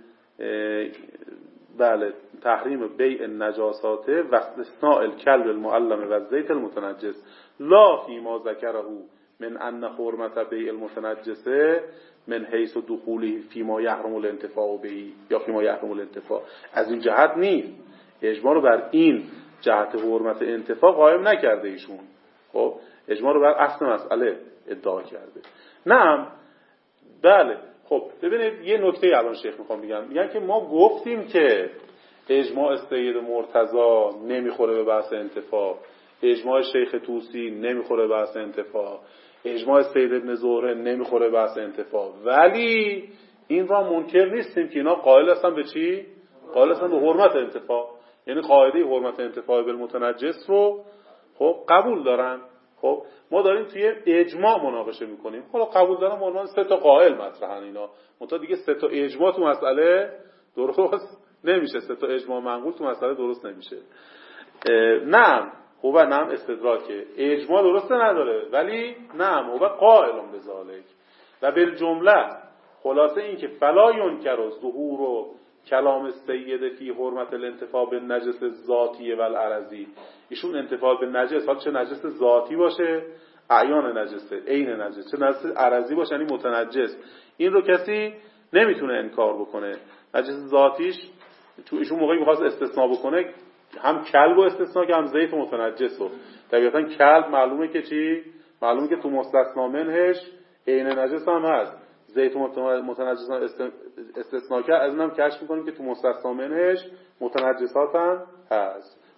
بله تحریم بیع النجاسات و استثناء الکلب المعلم و الزیت المتنجس لا فيما ذكره من ان حرمت بیع المتنجس من حیث دخوله فيما يحرم الانتفاع به یا فيما يحرم الانتفاع. از این جهت نیست، اجماع رو بر این جهت حرمت انتفاع قائم نکرده ایشون. خب اجماع رو بر اصل مسئله ادعا کرده. نه بله خب ببینید یه نکته الان شیخ میخوام بگم، میگن که ما گفتیم که اجماع سید مرتضی نمیخوره به بحث انتفاع، اجماع شیخ طوسی نمیخوره به بحث انتفاع، اجماع سید ابن زهره نمیخوره به بحث انتفاع، ولی این را منکر نیستیم که اینا قائل هستن به چی؟ قائل هستن به حرمت انتفاع. یعنی قاعده حرمت انتفاع بالمتنجس رو خب قبول دارن. خب ما داریم توی اجماع مناقشه میکنیم، حالا قبول دارن به عنوان 3 تا قائل مطرحن اینا، منتها دیگه 3 تا اجماع تو مسئله درست نمیشه، 3 تا اجماع منقول تو مسئله درست نمیشه. نعم هو نعم استدراکه، اجماع درست نداره، ولی نعم هو قائلون بذالک و بالجمله خلاصه این که فلا ینکر ظهور و کلام السید فی حرمت الانتفاع بالنجس الذاتی و العرضی. ایشون انتفاع بالنجس، حالا چه نجس ذاتی باشه اعیان نجسه، عین نجس، چه نجس عرضی باشه یعنی متنجس، این رو کسی نمیتونه انکار بکنه. نجس ذاتیش تو ایشون موقعی میخواست استثناء بکنه هم کلب و استثناء که هم زیت متنجس رو. طبیعتا کلب معلومه که چی؟ معلومه که تو مستثنا منهش عین نجس هم هست، زیت متنجس استثناء کرد، از اونم کشف میکنیم که تو مستثنا منهش متنجسات هم هست.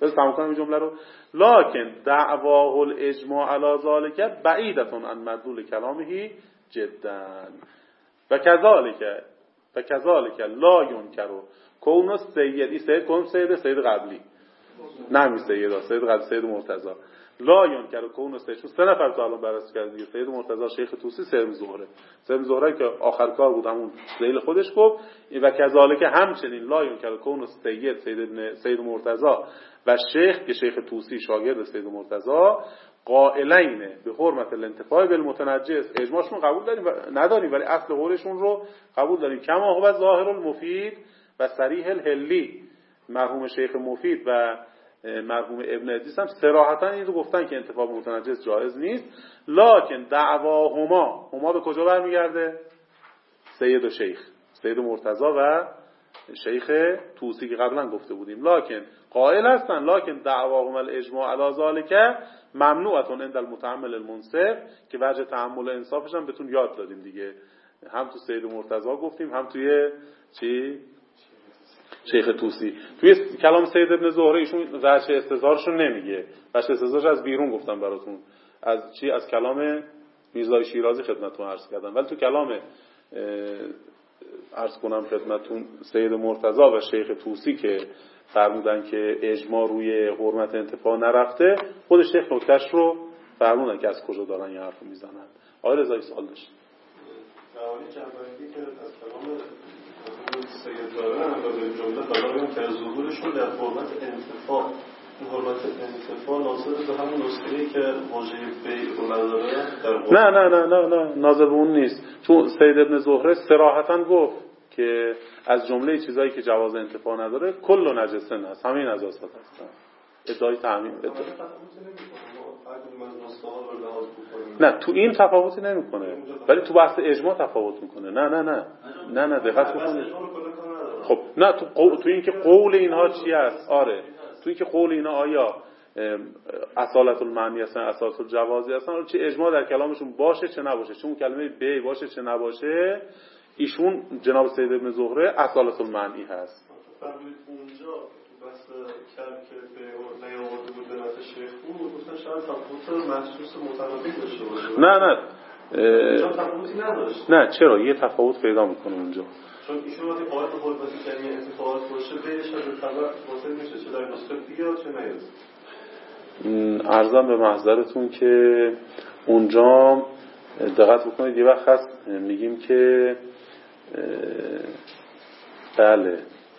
بس تمام کنم این جمله رو. لکن دعواه الاجماع علی ذلک بعیدة عن مدلول کلامه جدا و کذالک لا ینکر کون السید، این سید کدوم سید قبلی، نه سید قبلی سید مرتضی، لا ینکر کون السید، چون سه نفر تا الان بررسی کردیم، سید مرتضی، شیخ طوسی، سید زهره که آخر کار بود همون ذیل خودش گفت. و کذالک همچنین لا ینکر کون السید سید مرتضی و شیخ که شیخ طوسی شاگرد سید مرتضی قائلین به حرمت الانتفاع بالمتنجس، اجماعشون قبول داریم و نداریم، ولی اصل قولشون رو قبول داریم. کما هو ظاهر المفید و صریح الحلی، مرحوم شیخ مفید و مرحوم ابن ادریس هم صراحتا این رو گفتن که انتفاع بالمتنجس جایز نیست. لکن دعواهما به کجا برمیگرده؟ سید و شیخ، سید مرتضی و شیخ طوسی که قبلا گفته بودیم. لکن قائل هستن لکن دعواهم الاجماع علی ذلک ممنوعه عند المتأمل المنصف، که وجه تأمل انصافش هم بهتون یاد دادیم دیگه، هم تو سید مرتضی گفتیم هم توی شیخ طوسی. توی کلام سید ابن زهره ایشون وجه استظهارش رو نمیگه، وجه استظهارش از بیرون گفتم براتون، از کلام میرزای شیرازی خدمتتون عرض کردم. ولی تو کلام عرض کنم خدمتتون سید مرتضی و شیخ طوسی که فرمودن که اجماع روی حرمت انتفاع نرفته، خود شیخ نکتهش رو فرمودن که از کجا دارن این حرفو میزنن. آقای رضایی سوال داشت. معانی جنبندی که از کلام سید دارن و به جمله قراریم که از ظهورشون در حرمت انتفاع، این حرمت انتفاع ناظر به همون نسخه‌ای که واژه بیع رو نداره نه ناظر به اون نیست، چون سید ابن زهره صراحتاً گفت که از جمله چیزایی که جواز انتفاع نداره کل نجسه هست، همین نجاسات هستن. ادعای تعمیم نه تو این تفاوتی نمیکنه، ولی تو بحث اجماع تفاوت میکنه. نه دقت بکنید. خب نه تو این که قول اینها چی است؟ آره تو این که قول اینا آیا اصالت المعنی هستن، اصالت الجوازی هستن، چه اجماع در کلامشون باشه چه نباشه، چون کلمه بی باشه چه نباشه، ایشون جناب سید ابن زهره اصالت المعنی هست. فرمودید اونجا بس کلمه که به نیاورده بود به نظر شیخ بود، گفتن شاید تفاوت محسوس متناقض داشته باشه. نه اونجا تفاوتی نداشت. نه چرا یه تفاوت پیدا میکنه اونجا، چون ایشون وقتی قاعده حرمتی کلمه انتفاعات باشه بهش از طبع واسه میشه، چه در نسخه بیاد چه نیاد. عرضم به محضرتون که اونجا دقت بکنید، یه وقت هست میگیم که بله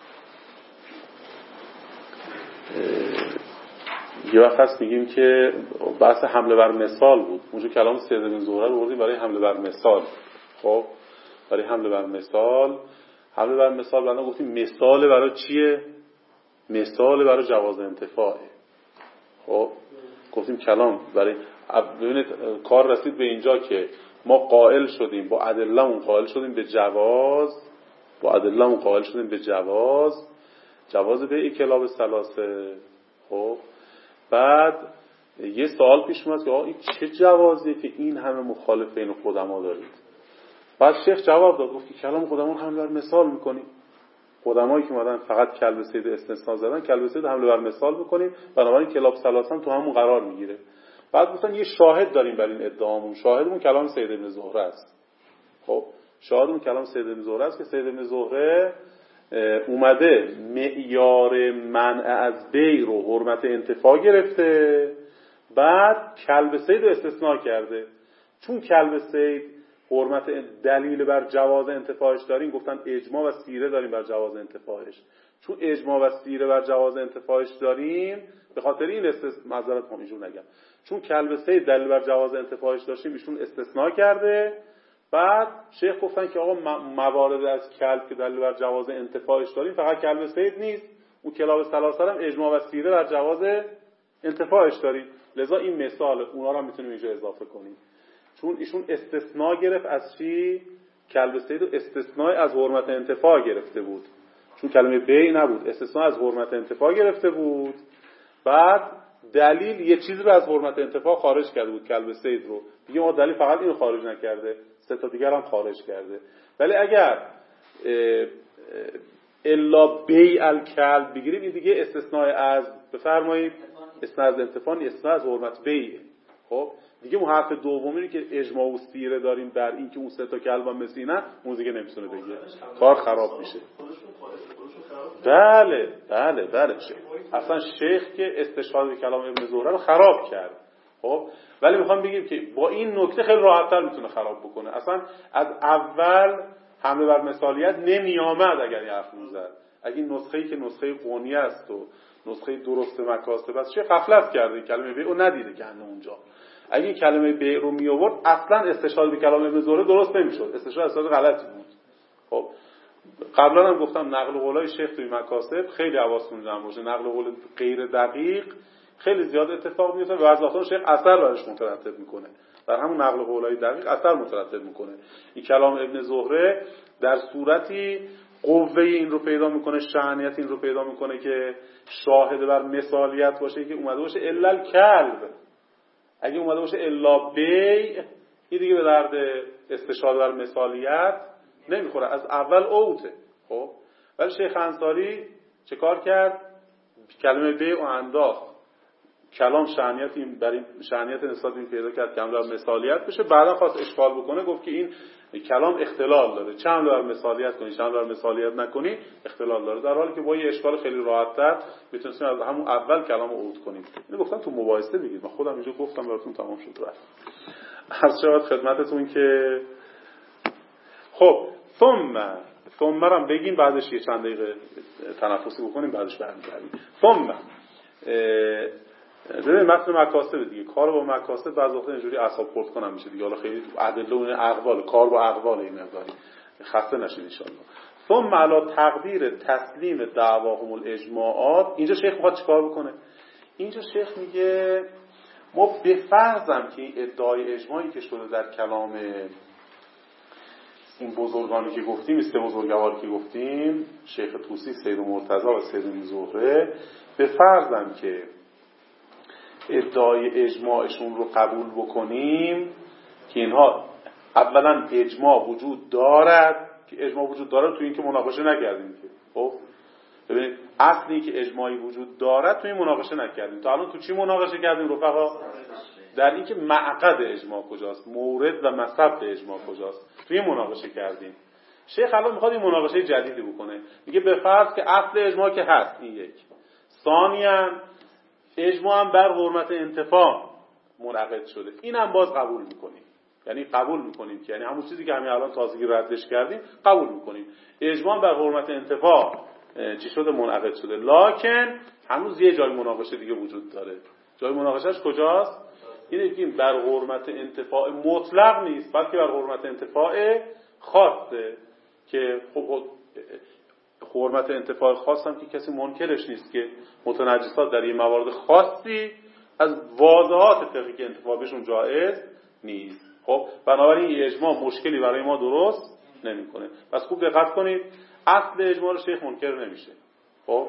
یه وقت هست میگیم که بحث حمله بر مثال بود، اونجا کلام سید بن زهره رو بردیم برای حمله بر مثال. خب برای حمله بر مثال بعدا گفتیم مثال برای چیه؟ مثال برای جواز انتفاعه. خب گفتیم کلام برای ببینید کار رسید به اینجا که ما قائل شدیم با ادله‌مون قائل شدیم به جواز به کلاب ثلاثه. خب بعد یه سوال پیش اومد که این چه جوازیه که این همه مخالف این قدما دارید؟ بعد شیخ جواب داد، گفت که کلام قدما حمله بر مثال میکنیم، قدمایی که اومدن فقط کلب سید استثناء زدن کلب سید حمله بر مثال میکنیم، بنابراین کلاب ثلاثه تو همون قرار میگیره. بعد گفتن یه شاهد داریم بر این ادعامون، شاهدمون کلام سید ابن زهره است. خب شاهدمون کلام سید ابن زهره است که سید ابن زهره اومده معیار منع از بیع رو حرمت انتفاع گرفته، بعد کلب سید رو استثناء کرده. چون کلب سید حرمت دلیل بر جواز انتفاعش داریم، گفتن اجماع و سیره داریم بر جواز انتفاعش. چون اجماع و سیره بر جواز انتفاعش داریم، به خاطر این معذرت میخوام اینجور نگم، چون کلب سید دلیل بر جواز انتفاعش داشتیم ایشون استثناء کرده. بعد شیخ گفتن که آقا موارد از کلب که دلیل بر جواز انتفاعش داریم فقط کلب سید نیست، اون کلاب ثلاثه هم اجماع و سیره بر جواز انتفاعش داریم، لذا این مثال اونا رو هم میتونیم اینجا اضافه کنیم. چون ایشون استثناء گرفت از چی؟ کلب سید و استثناء از حرمت انتفاع گرفته بود، چون کلمه بیع نبود، استثناء از حرمت انتفاع گرفته بود. بعد دلیل یه چیزی رو از حرمت انتفاع خارج کرده بود، کلب سید رو، دیگه ما دلیل فقط اینو خارج نکرده، سه تا دیگر هم خارج کرده. ولی اگر الا بیع الکلب بگیریم، این دیگه استثناء از، بفرمایید، استثناء از انتفاع، استثناء از حرمت بیع. خب دیگه اون حرف دومی که اجماع و سیره داریم بر این که اون سه تا کلب هم مثل اینن، اون دیگه نمیتونه بگه، کار خراب میشه. بله بله بله. اصلا شیخ که استشهاد به کلام ابن زهره رو خراب کرد. خب ولی میخوام بگیم که با این نکته خیلی راحت‌تر میتونه خراب بکنه. اصلا از اول حمله بر مثالیت نمی آمد اگر این حرف میزد. اگه این نسخه‌ای که نسخه قونیه است و نسخه درست مکاسب است، چه غفلت کرده کلمه بیع رو ندیده که اونجا. اگه این کلمه بیع رو می آورد اصلا استشهاد به کلام ابن زهره درست نمیشد. استشهاد غلطی بود. خب قبلا هم گفتم نقل قولای شیخ توی مکاسب خیلی حواستون جمع باشه. نقل قول غیر دقیق خیلی زیاد اتفاق میفته و وضاحتون شیخ اثر برش مترتب میکنه. بر همون نقل قولای دقیق اثر مترتب میکنه. این کلام ابن زهره در صورتی قوه این رو پیدا میکنه، شأنیت این رو پیدا میکنه که شاهد بر مثالیت باشه، که اومده باشه الا الکلب. اگه اومده باشه الا بیع، این دیگه به درد استشهاد بر مثالیت نمیخوره، از اول اوته. خب ولی شیخ انصاری چه کار کرد؟ کلمه بیع رو انداخت، کلام شأنیت این برای شأنیت نسبت این پیدا کرد که هم در مثالیت بشه. بعدا خواست اشکال بکنه، گفت که این کلام اختلال داره، چند بار مثالیت کنی چند بار مثالیت نکنی اختلال داره، در حالی که با یه اشکال خیلی راحت‌تر میتونید از همون اول کلام رو عود کنید. اینو گفتم تو مباحثه بگید، من خودم اینجا گفتم براتون تمام شد. عرض شود خدمتتون که خب ثم هم بگیم، بعدش یه چند دقیقه تنفسی بکنیم، بعدش برمیگردیم. ثم ببین متن مکاسب دیگه، کار با مکاسب بعضی وقتا اینجوری اعصاب خورد کنم میشه دیگه. حالا خیلی ادله اون اقوال، کار با اقوال این مقداری خسته نشید ان شاء الله. ثم علی تقدیر تسلیم دعواهم الاجماعات. اینجا شیخ میخواد چیکار بکنه؟ اینجا شیخ میگه ما به فرضم که این ادعای اجماعی که شده در کلام این بزرگانی که گفتیم، سه بزرگواری که گفتیم، شیخ طوسی، سید مرتضی و سید زهره، به فرضم که ادعای اجماعشون رو قبول بکنیم که اینها اولا اجماع وجود دارد، که اجماع وجود دارد تو این که مناقشه نکردیم که خب ببینید اصلی که اجماعی وجود دارد تو این مناقشه نکردیم. تا الان تو چی مناقشه کردیم رفقا؟ در این که معقد اجماع کجاست، مورد و مصب اجماع کجاست، تو این مناقشه کردیم. شیخ الان میخواد این مناقشه جدیدی بکنه، میگه به فرض که اصل اجماع که هست این یک، ثانیاً اجماع هم بر حرمت انتفاع منعقد شده، این هم باز قبول میکنیم. یعنی قبول میکنیم که یعنی همون چیزی که همین الان تازگی ردش کردیم قبول میکنیم، اجماع بر حرمت انتفاع چی شده؟ منعقد شده. لکن هنوز یه جای مناقشه دیگه وجود داره. جای مناقشهش کجاست؟ اینه که بر حرمت انتفاع مطلق نیست، بلکه بر حرمت انتفاع خاصه، که خب حرمت انتفاع خاص هم که کسی منکرش نیست که متنجسات در این موارد خاصی از واضحات فقهی انتفاع بهشون جایز نیست. خب بنابراین این اجماع مشکلی برای ما درست نمیکنه. پس خوب دقت کنید، اصل اجماع رو شیخ منکر نمیشه. خب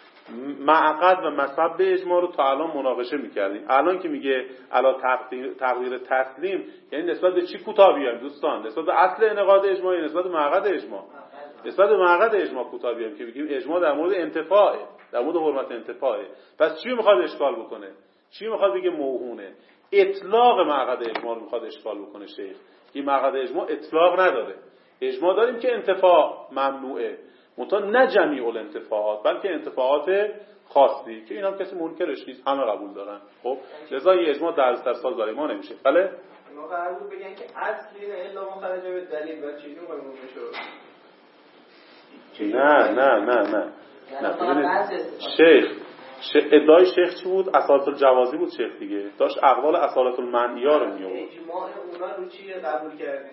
معقد و مصب اجماع رو تا الان مناقشه میکردیم. الان که میگه علا تقدیر تسلیم، یعنی نسبت به چی کوتاه بیایم دوستان؟ نسبت به اصل انعقاد اجماع، نسبت به معقد اجماع؟ نسبت به معقد اجماع کوتاه بیایم که بگیم اجماع در مورد انتفاعه، در مورد حرمت انتفاعه. پس چی میخواد اشکال بکنه؟ چی میخواد بگه موهونه؟ اطلاق معقد اجماع رو میخواد اشکال بکنه شیخ. این معقد اجماع اطلاق نداره. اجماع داریم که انتفاع ممنوعه، منتها نه جمیع الانتفاعات، بلکه انتفاعات خاصی که این هم کسی منکرش نیست، همه قبول دارن. خب لذا این اجماع در سال برای ما نمیشه. بله ما قرار بود بگن که اصلی نه الا ما خرج به دلیل و چیزی ممنوع شد. نه شیخ ادعای شیخ چی بود؟ اصالت الجوازی بود. شیخ دیگه داشت اقوال اصالت المنعیه رو می آورد. اجماع اونها رو چی قبول کردیم؟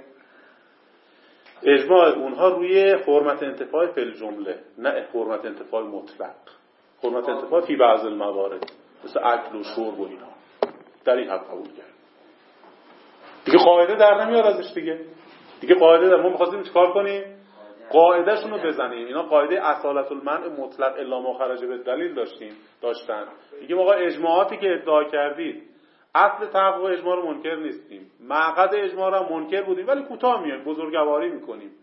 اجماع اونها روی حرمت انتفاع فی الجمله، نه حرمت انتفاع مطلق. حرمت انتفاع فی بعض الموارد مثل اکل و شرب و اینا در این حد قبول کرد. دیگه قاعده در نمیاد ازش دیگه قاعده در ما می‌خواستیم چیکار کنیم؟ قاعده شون رو بزنیم. اینا قاعده اصالت المنع مطلق الا ما خرج به دلیل داشتن. میگیم آقا اجماعاتی که ادعا کردید اصل تقوا اجماع رو منکر نیستیم، معقد اجماع رو منکر بودیم ولی کوتاه میایم بزرگواری میکنیم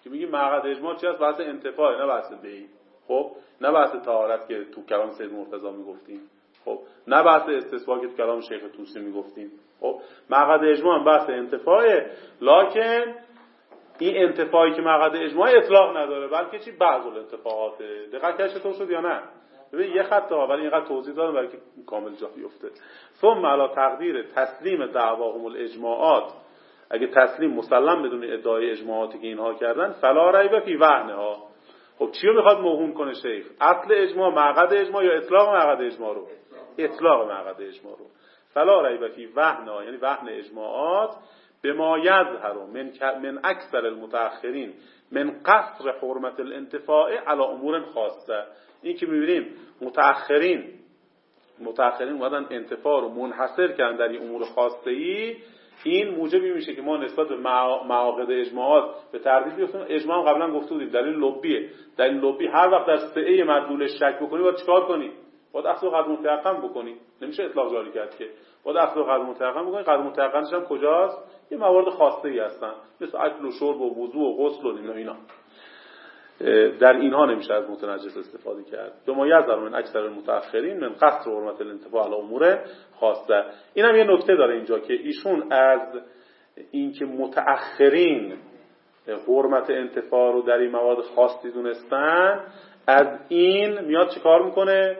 که میگیم مقعد اجماع چی است؟ بحث انتفاع، نه بحث بیع. خب نه بحث طهارت که تو کلام سید مرتضی میگفتیم، خب نه بحث استثبات که تو کلام شیخ طوسی میگفتیم. خب مقعد اجماع بحث انتفاعه، لکن این انتفاعی که مقعد اجماع اطلاق نداره، بلکه چی؟ بعض الانتفاعاته. دقت کردید چطور شد یا نه؟ ببین یه خط ها، ولی اینقدر توضیح دادم برای که کامل جا بیفته. ثم علی تقدیر تسلیم دعواهم الاجماعات، اگه تسلیم مسلم بدون ادعای اجماعاتی که اینها کردن، فلا ریب فی وعنها. خب چیو میخواد موهوم کنه شیخ؟ اصل اجماع مقعد اجماع یا اطلاق مقعد اجماع رو؟ اطلاق مقعد اجماع رو. فلا ریب فی وعنها یعنی وهن اجماعات بما یظهر من اکثر المتأخرین من قصر حرمت الانتفاع علی امور خاصه. این که میبینیم متأخرین اومدن انتفاع رو منحصر کردن در این امور خاصه ای، این موجبی میشه که ما نسبت به معاقد اجماعات به تردید بیفتیم. اجماع هم قبلا گفته بودیم دلیل لبیه. دلیل لبی هر وقت در سعه مدلول شک بکنی باید چیکار کنی؟ باید اصل قدر متيقن بکنی. نمیشه اطلاق جاری کرد که. باید اصل قدر متيقن بکنی. قدر متيقنش هم کجاست؟ یه موارد خاصه ای هستن مثل اکل و شرب و وضو و غسل و اینا. در اینها نمیشه از متنجس استفاده کرد. دوما یظهر من اکثر المتأخرین من قصر حرمت الانتفاع علی امور خاصه. اینم یه نکته داره اینجا که ایشون از اینکه متأخرین حرمت انتفاع رو در این مواد خاصی دونستن، از این میاد چیکار میکنه؟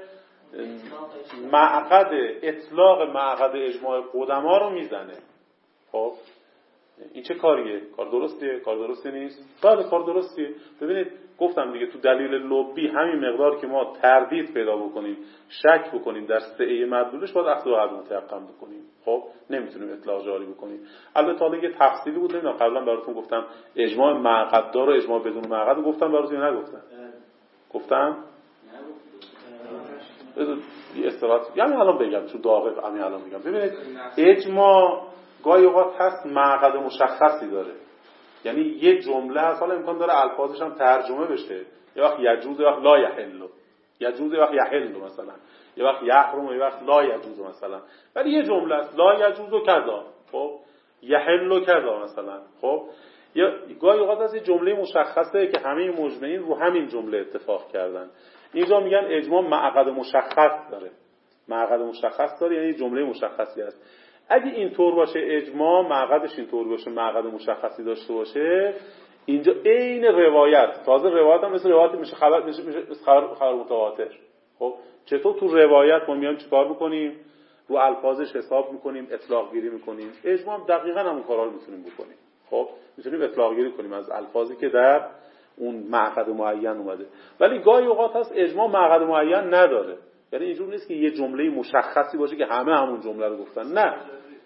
اطلاق معقد اجماع قدما رو میزنه. خب این چه کاریه؟ کار درستیه؟ کار درستی نیست؟ بله کار درستیه. ببینید گفتم دیگه تو دلیل لبی همین مقدار که ما تردید پیدا بکنیم، شک بکنیم در سعه مدلولش، باید اخذ و قدر متيقن بکنیم. خب نمیتونیم اطلاق جاری بکنیم. البته حالا یه تفصیلی بود، نمیدونم قبلا براتون گفتم اجماع معقد دار و اجماع بدون معقد گفتم براتون یا نگفتم؟ گفتم؟ یه استراحت یعنی الان بگم تو داغه همین الان میگم. ببینید اجماع گاهی اوقات هست معقد مشخصی داره، یعنی یه جمله هست، حالا امکان داره الفاظش هم ترجمه بشه، یه وقت یجوز یه وقت لا یحل، یجوز یه وقت یحل مثلا، یه وقت یحرم یه وقت لا یجوز مثلا، ولی یه جمله است لا یجوز و کذا، خب یحل و کذا مثلا. خب یا گاهی اوقات از یه جمله مشخصه که همه مجمعین رو همین جمله اتفاق کردن. اینجا میگن اجماع معقد مشخص داره. معقد مشخص داره یعنی جمله مشخصی است. اگه اینطور باشه اجماع معقدش اینطور باشه، معقد مشخصی داشته باشه، اینجا عین روایت، تازه روایت هم مثل روایت میشه خبر، میشه خبر متواتر. خب چطور تو روایت ما میایم چیکار میکنیم؟ رو الفاظش حساب میکنیم، اطلاق گیری میکنیم. اجماع هم دقیقاً همون کارا رو میتونیم بکنیم. خب میتونیم اطلاق گیری کنیم از الفاظی که در اون معقد معین اومده. ولی گاهی اوقات هست اجماع معقد معین نداره، یعنی اینجور نیست که یه جمله مشخصی باشه که همه همون جمله رو گفتن. نه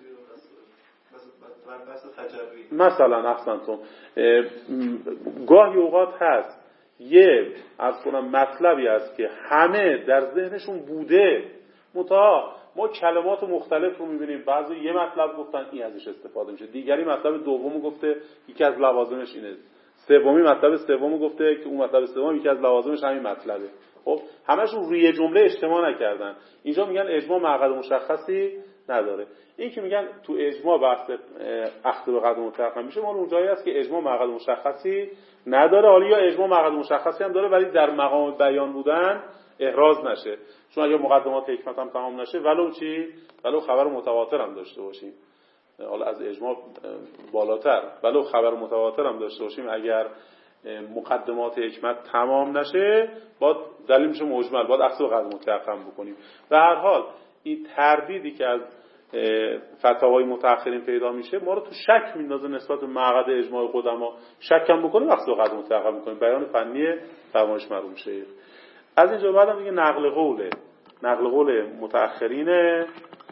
مثلا احسنتم گاهی اوقات هست یه از کنم مطلبی است که همه در ذهنشون بوده، منتها ما کلمات مختلف رو میبینیم، بعضی یه مطلب گفتن این ازش استفاده میشه، دیگری مطلب دومو گفته یکی از لوازمش اینه، سومی مطلب سومو گفته که اون مطلب سوم یکی از لوازمش همین مطلبه. خب همشون روی جمله اجتماع نکردن. اینجا میگن اجماع معقد مشخصی نداره. این که میگن تو اجماع بحث اخذ به قدر متيقن میشه، مال اون جایی است که اجماع معقد مشخصی نداره. حالا یا اجماع معقد مشخصی هم داره ولی در مقام بیان بودن احراز نشه، چون اگه مقدمات حکمت هم تمام نشه ولو چی، ولو خبر متواتر هم داشته باشیم، حالا از اجماع بالاتر، ولو خبر متواتر هم داشته باشیم، اگر مقدمات حکمت تمام نشه باید دلیل میشه مجمل، باید اخذ به قدر متيقن بکنیم. به هر حال این تردیدی که از فتاوای متأخرین پیدا میشه ما رو تو شک میندازه نسبت به معقد اجماع قدما. شک هم بکنیم اخذ به قدر متيقن میکنیم. بیان فنی فرمایش مرحوم شیخ. از اینجا بعدم دیگه نقل قول متأخرینه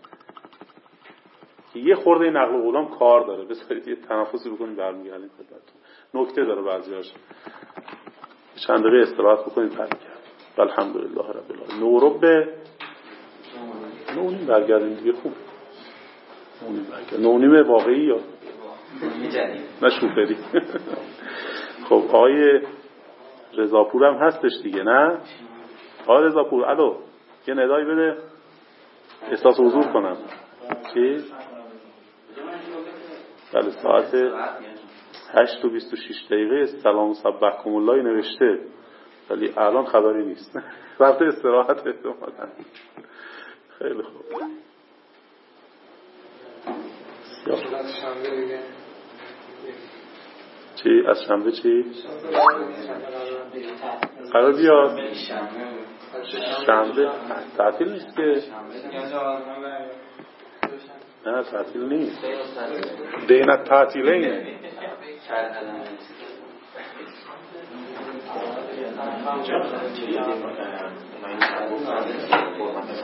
که یه خورده نقل قولام کار داره، بذارید یه تنفسی بکنیم برمیگردیم خدمتتون. نکته داره بعضیاش، چند دقیقه استراحت بکنیم برمیگردیم. الحمدلله رب العالمین. نورب نونیم برگردیم دیگه. خوب نونیم واقعی یا نه شوفری؟ خب آقای رضاپور هم هستش دیگه، نه؟ آقای رضاپور الو یه ندایی بده احساس حضور کنم. چی؟ بله 8 و 26 دقیقه سلام سبحکم الله نوشته، ولی الان خبری نیست. رفته استراحت احتمالاً. خیلی خوب. چی؟ از شنبه چی؟ قرار بیاد شنبه تعطیل نیست که. نه تعطیل نیست. بین التعطیلین